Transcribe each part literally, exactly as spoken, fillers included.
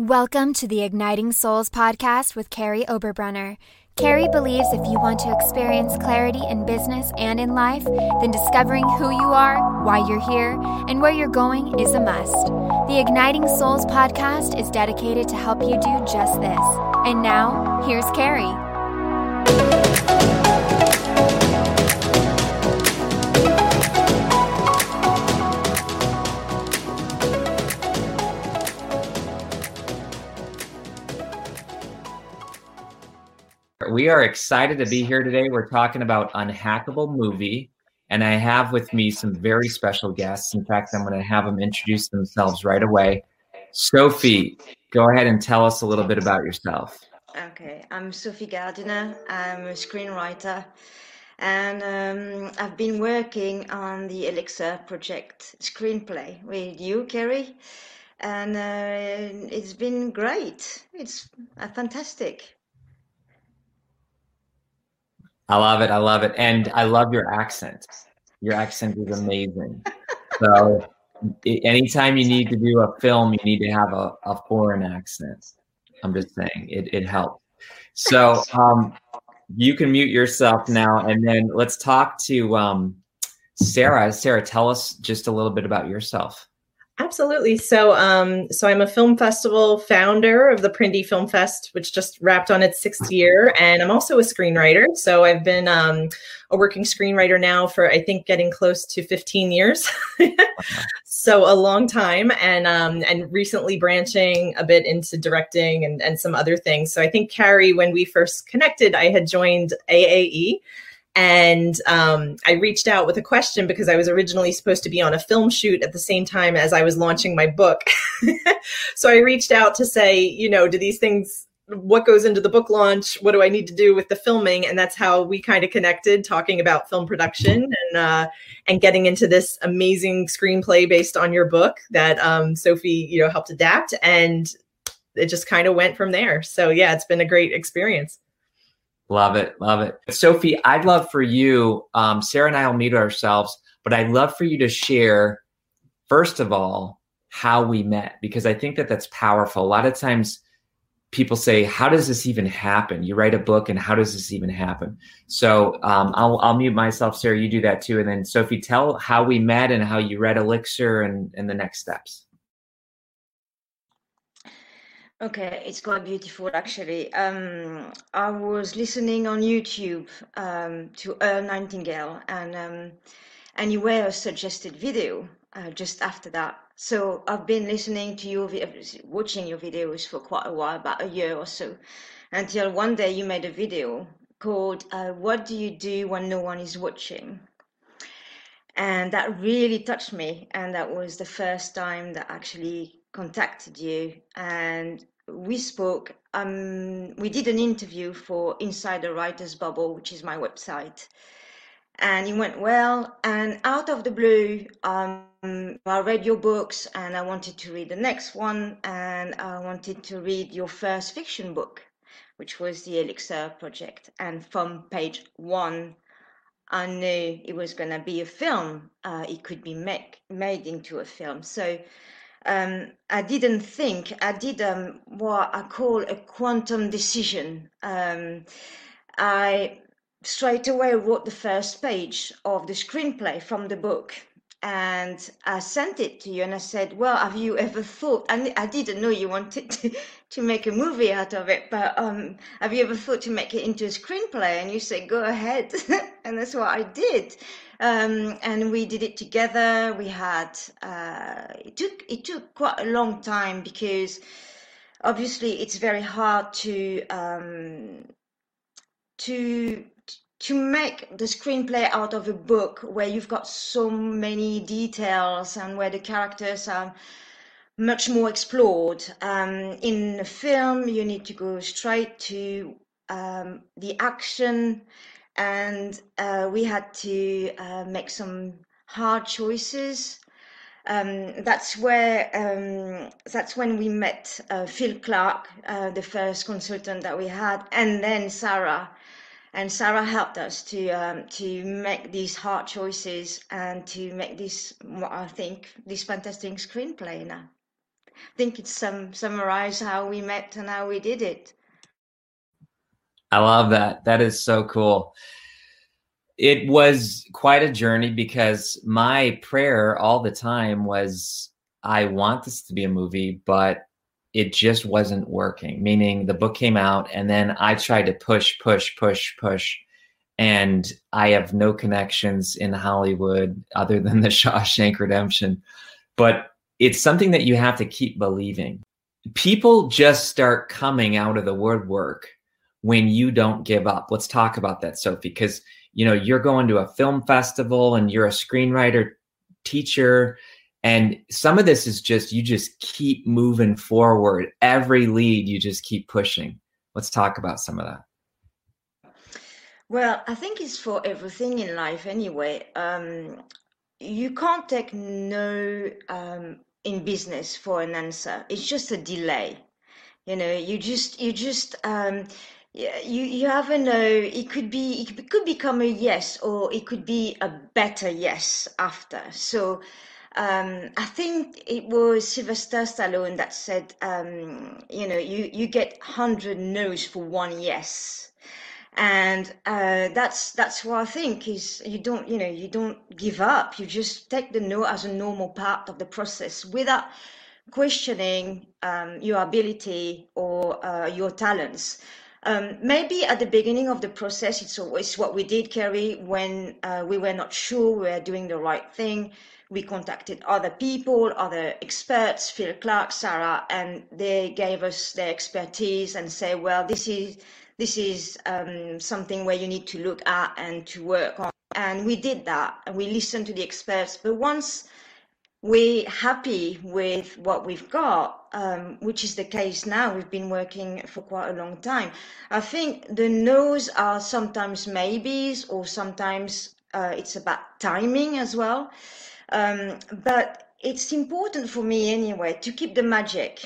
Welcome to the Igniting Souls podcast with Carrie Oberbrunner. Carrie believes if you want to experience clarity in business and in life, then discovering who you are, why you're here, and where you're going is a must. The Igniting Souls podcast is dedicated to help you do just this. And now, here's Carrie. We are excited to be here today. We're talking about Unhackable Movie, and I have with me some very special guests. In fact, I'm going to have them introduce themselves right away. Sophie, go ahead and tell us a little bit about yourself. Okay, I'm Sophie Gardiner. I'm a screenwriter, and um, I've been working on the Elixir project screenplay with you, Carrie, and uh, it's been great. It's uh, fantastic. I love it. I love it. And I love your accent. Your accent is amazing. So anytime you need to do a film, you need to have a, a foreign accent. I'm just saying it, it helps. So um, you can mute yourself now, and then let's talk to um, Sarah. Sarah, tell us just a little bit about yourself. Absolutely. So, um, so I'm a film festival founder of the Prindy Film Fest, which just wrapped on its sixth year. And I'm also a screenwriter. So I've been um, a working screenwriter now for, I think, getting close to fifteen years. So a long time, and um, and recently branching a bit into directing and, and some other things. So I think, Carrie, when we first connected, I had joined A A E. And um, I reached out with a question because I was originally supposed to be on a film shoot at the same time as I was launching my book. So I reached out to say, you know, do these things, what goes into the book launch? What do I need to do with the filming? And that's how we kind of connected, talking about film production and uh, and getting into this amazing screenplay based on your book that um, Sophie, you know, helped adapt. And it just kind of went from there. So yeah, it's been a great experience. Love it. Love it. Sophie, I'd love for you, um, Sarah and I will meet ourselves, but I'd love for you to share, first of all, how we met, because I think that that's powerful. A lot of times people say, how does this even happen? You write a book and how does this even happen? So um, I'll, I'll mute myself. Sarah, you do that too. And then Sophie, tell how we met and how you read Elixir and, and the next steps. Okay, it's quite beautiful actually. Um, I was listening on YouTube um, to Earl Nightingale, and um, and you were a suggested video uh, just after that. So I've been listening to your, watching your videos for quite a while, about a year or so, until one day you made a video called uh, "What Do You Do When No One Is Watching?" And that really touched me, and that was the first time that I actually contacted you, and we spoke. Um, we did an interview for Inside the Writer's Bubble, which is my website, and it went well. And out of the blue, um, I read your books, and I wanted to read the next one, and I wanted to read your first fiction book, which was the Elixir Project. And from page one, I knew it was going to be a film. Uh, it could be make, made into a film. So um, I didn't think, I did um, what I call a quantum decision. Um, I straight away wrote the first page of the screenplay from the book. And I sent it to you and I said, well, have you ever thought, and I didn't know you wanted to, to make a movie out of it, but um, have you ever thought to make it into a screenplay? And you said, go ahead. And that's what I did. Um, and we did it together. We had, uh, it took, it took quite a long time because obviously it's very hard to, um, to, to make the screenplay out of a book where you've got so many details and where the characters are much more explored. Um, in a film, you need to go straight to um, the action, and uh, we had to uh, make some hard choices. Um, that's where um, that's when we met uh, Phil Clark, uh, the first consultant that we had, and then Sarah. And Sarah helped us to um, to make these hard choices and to make this, what I think, this fantastic screenplay now. think it some summarize how we met and how we did it. I love that. That is so cool. It was quite a journey because my prayer all the time was, I want this to be a movie, but it just wasn't working. Meaning the book came out and then I tried to push, push, push, push. And I have no connections in Hollywood other than the Shawshank Redemption. But it's something that you have to keep believing. People just start coming out of the woodwork when you don't give up. Let's talk about that, Sophie, because you know you're going to a film festival and you're a screenwriter teacher. And some of this is just, you just keep moving forward. Every lead, you just keep pushing. Let's talk about some of that. Well, I think it's for everything in life anyway. Um, you can't take no um, in business for an answer. It's just a delay. You know, you just, you just, um, yeah, you, you never know. It could be, it could become a yes, or it could be a better yes after. So, Um, I think it was Sylvester Stallone that said, um, you know, you, you get one hundred no's for one yes. And uh, that's that's what I think is you don't, you know, you don't give up. You just take the no as a normal part of the process without questioning um, your ability or uh, your talents. Um, maybe at the beginning of the process, it's always what we did, Carrie, when uh, we were not sure we were doing the right thing. We contacted other people, other experts, Phil Clark, Sarah, and they gave us their expertise and say, well, this is this is um, something where you need to look at and to work on. And we did that, and we listened to the experts. But once we're happy with what we've got, um, which is the case now, we've been working for quite a long time. I think the no's are sometimes maybes, or sometimes uh, it's about timing as well. Um, but it's important for me anyway to keep the magic.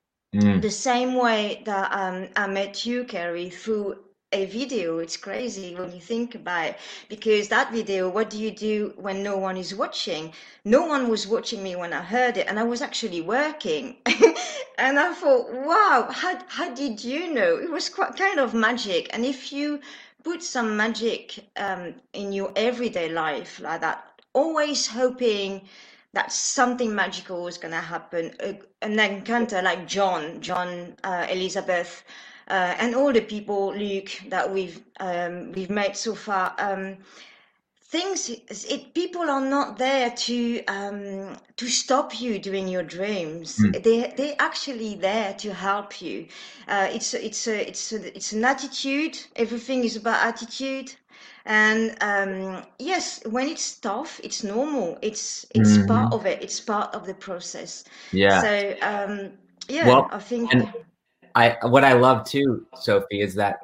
Mm. The same way that um, I met you, Carrie, through a video. It's crazy when you think about it, because that video, what do you do when no one is watching? No one was watching me when I heard it, and I was actually working. And I thought, wow, how, how did you know? It was quite kind of magic. And if you put some magic um, in your everyday life like that, always hoping that something magical is going to happen, an encounter like John, John, uh, Elizabeth, uh, and all the people, Luke, that we've um, we've met so far. Um, things, it, people are not there to um, to stop you doing your dreams. Mm. They they're actually there to help you. Uh, it's it's a, it's a, it's an attitude. Everything is about attitude. And um, yes, when it's tough, it's normal. It's it's mm-hmm. part of it. It's part of the process. Yeah. So um, yeah, well, I think. And I what I love too, Sophie, is that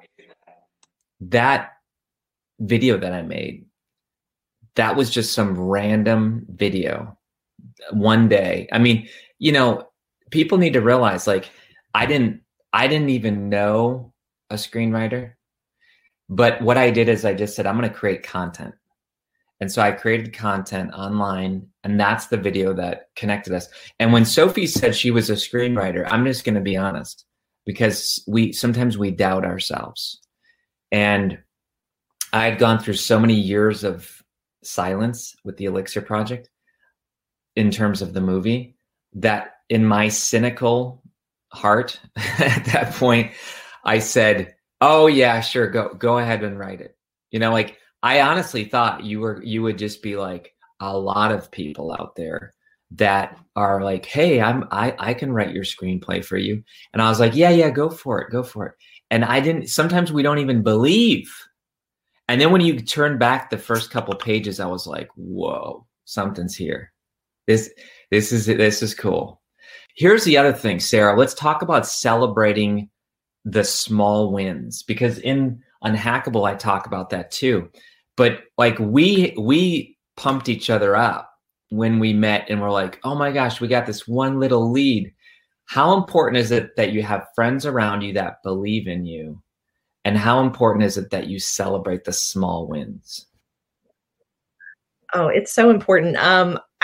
that video that I made, that was just some random video one day. I mean, you know, people need to realize, like, I didn't I didn't even know a screenwriter. But what I did is I just said, I'm going to create content. And so I created content online, and that's the video that connected us. And when Sophie said she was a screenwriter, I'm just going to be honest, because we sometimes we doubt ourselves. And I had gone through so many years of silence with the Elixir Project in terms of the movie that in my cynical heart at that point, I said, oh yeah, sure. Go, go ahead and write it. You know, like I honestly thought you were, you would just be like a lot of people out there that are like, hey, I'm, I, I can write your screenplay for you. And I was like, yeah, yeah, go for it. Go for it. And I didn't, sometimes we don't even believe. And then when you turn back the first couple pages, I was like, whoa, something's here. This, this is, this is cool. Here's the other thing, Sarah, let's talk about celebrating the small wins, because in Unhackable, I talk about that too. But like we, we pumped each other up when we met and we're like, oh my gosh, we got this one little lead. How important is it that you have friends around you that believe in you? And how important is it that you celebrate the small wins? Oh, it's so important. Um,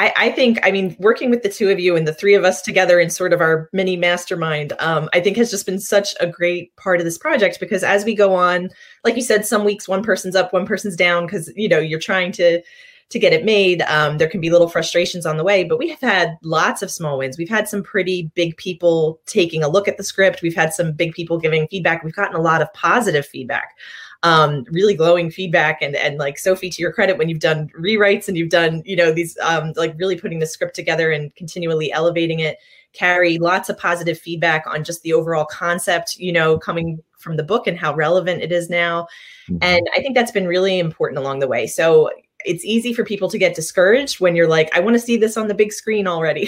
I, I think, I mean, working with the two of you and the three of us together in sort of our mini mastermind, um, I think has just been such a great part of this project, because as we go on, like you said, some weeks one person's up, one person's down, because, you know, you're trying to to get it made. Um, there can be little frustrations on the way, but we have had lots of small wins. We've had some pretty big people taking a look at the script. We've had some big people giving feedback. We've gotten a lot of positive feedback. Um, really glowing feedback. And, and like Sophie, to your credit, when you've done rewrites and you've done, you know, these, um, like really putting the script together and continually elevating it, Carrie, lots of positive feedback on just the overall concept, you know, coming from the book and how relevant it is now. Mm-hmm. And I think that's been really important along the way. So it's easy for people to get discouraged when you're like, I want to see this on the big screen already.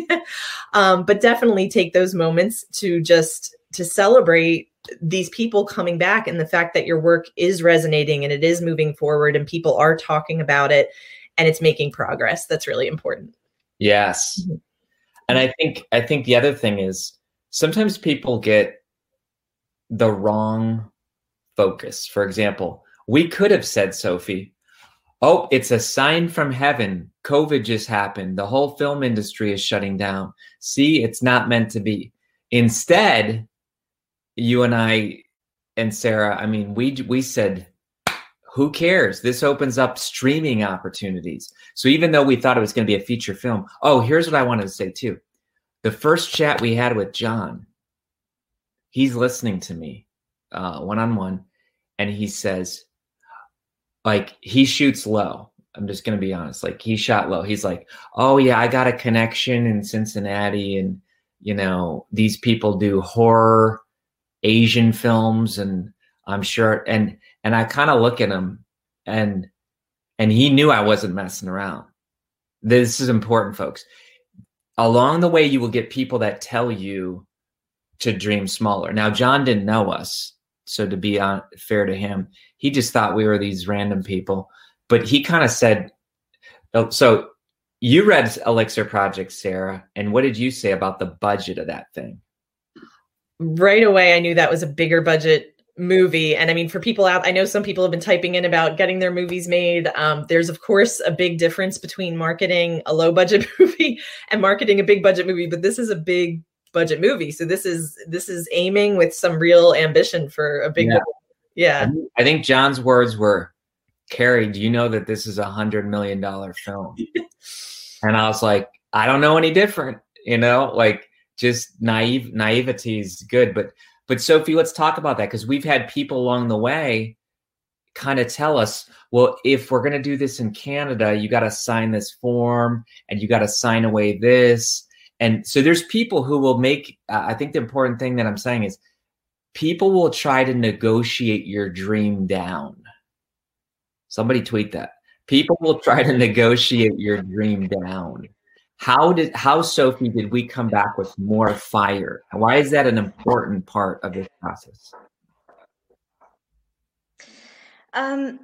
um, but definitely take those moments to just to celebrate these people coming back and the fact that your work is resonating and it is moving forward and people are talking about it and it's making progress. That's really important. Yes. Mm-hmm. And I think, I think the other thing is sometimes people get the wrong focus. For example, we could have said, Sophie, oh, it's a sign from heaven. COVID just happened. The whole film industry is shutting down. See, it's not meant to be. Instead, you and I and Sarah, I mean, we we said, who cares? This opens up streaming opportunities. So even though we thought it was going to be a feature film, oh, here's what I wanted to say too. The first chat we had with John, he's listening to me uh, one-on-one, and he says, like, he shoots low. I'm just going to be honest. Like, he shot low. He's like, oh yeah, I got a connection in Cincinnati, and, you know, these people do horror Asian films, and I'm sure, and and I kind of look at him, and and he knew I wasn't messing around. This is important, folks. Along the way, you will get people that tell you to dream smaller. Now, John didn't know us, so to be on, fair to him, he just thought we were these random people. But he kind of said, so you read Elixir Project, Sarah, and what did you say about the budget of that thing? Right away, I knew that was a bigger budget movie. And I mean, for people out, I know some people have been typing in about getting their movies made. Um, there's, of course, a big difference between marketing a low budget movie and marketing a big budget movie. But this is a big budget movie. So this is this is aiming with some real ambition for a big yeah. movie. Yeah. I think John's words were, Carrie, do you know that this is a hundred million dollar film? And I was like, I don't know any different, you know, like, just naive naivety is good. But, but Sophie, let's talk about that, because we've had people along the way kind of tell us, well, if we're going to do this in Canada, you got to sign this form and you got to sign away this. And so there's people who will make, uh, I think the important thing that I'm saying is people will try to negotiate your dream down. Somebody tweet that. People will try to negotiate your dream down. How did, how, Sophie, did we come back with more fire? Why is that an important part of this process? Um,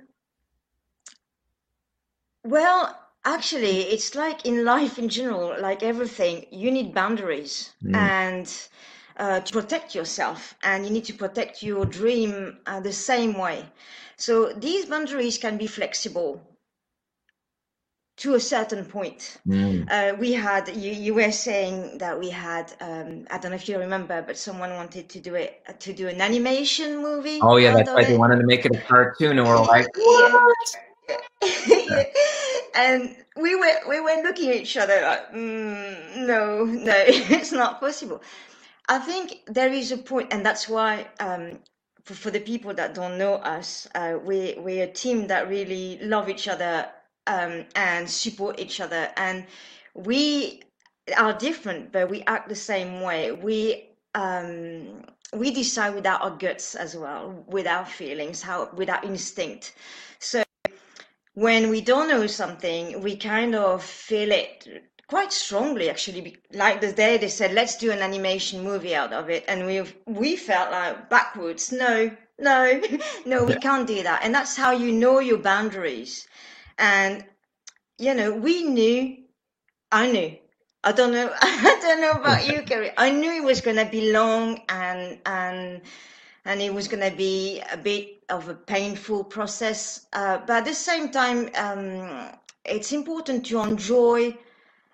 well, actually, it's like in life in general, like everything, you need boundaries mm. and uh, to protect yourself, and you need to protect your dream uh, the same way. So these boundaries can be flexible to a certain point. Mm. Uh, we had, you, you were saying that we had, um, I don't know if you remember, but someone wanted to do it, uh, to do an animation movie. Oh yeah, that's right. They wanted to make it a cartoon, and we're like, what? Yeah. And we were, we were looking at each other like, mm, no, no, it's not possible. I think there is a point, and that's why, um, for, for the people that don't know us, uh, we, we're a team that really love each other Um, and support each other, and we are different, but we act the same way. We um, we decide with our guts as well, with our feelings, how with our instinct. So when we don't know something, we kind of feel it quite strongly. Actually, like the day they said, "Let's do an animation movie out of it," and we we felt like backwards. No, no, no, we can't do that. And that's how you know your boundaries. And, you know, we knew, I knew, I don't know, I don't know about you, Carrie. I knew it was going to be long and, and, and it was going to be a bit of a painful process. Uh, but at the same time, um, it's important to enjoy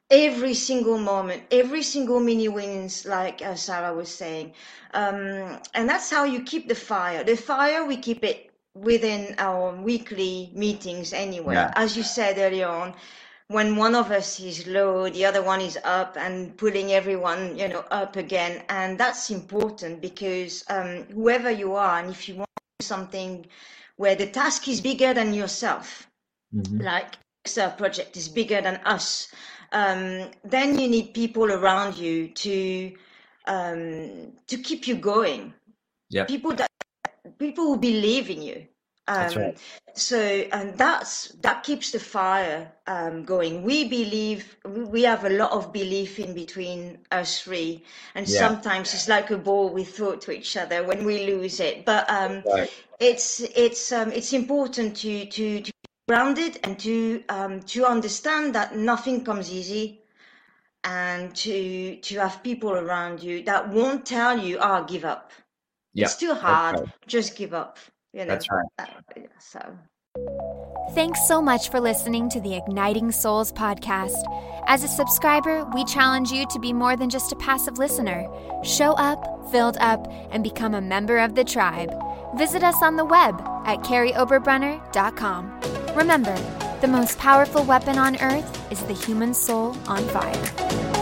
every single moment, every single mini wins, like uh, Sarah was saying. Um, and that's how you keep the fire. The fire, we keep it within our weekly meetings anyway. Yeah. As you said earlier on, when one of us is low, the other one is up, and pulling everyone, you know, up again. And that's important because um, whoever you are, and if you want to do something where the task is bigger than yourself, mm-hmm. like a project is bigger than us, um, then you need people around you to um, to keep you going. Yeah, people that people who believe in you. Um, that's right. So, and that's that keeps the fire um, going. We believe, we have a lot of belief in between us three, and yeah. sometimes it's like a ball we throw to each other when we lose it. But um, right. it's it's um, it's important to to to be grounded and to um, to understand that nothing comes easy, and to to have people around you that won't tell you, "Oh, give up. Yep. It's too hard. Right. Just give up." You know, that's right. Uh, so. Thanks so much for listening to the Igniting Souls podcast. As a subscriber, we challenge you to be more than just a passive listener. Show up, filled up, and become a member of the tribe. Visit us on the web at carrie oberbrunner dot com. Remember, the most powerful weapon on earth is the human soul on fire.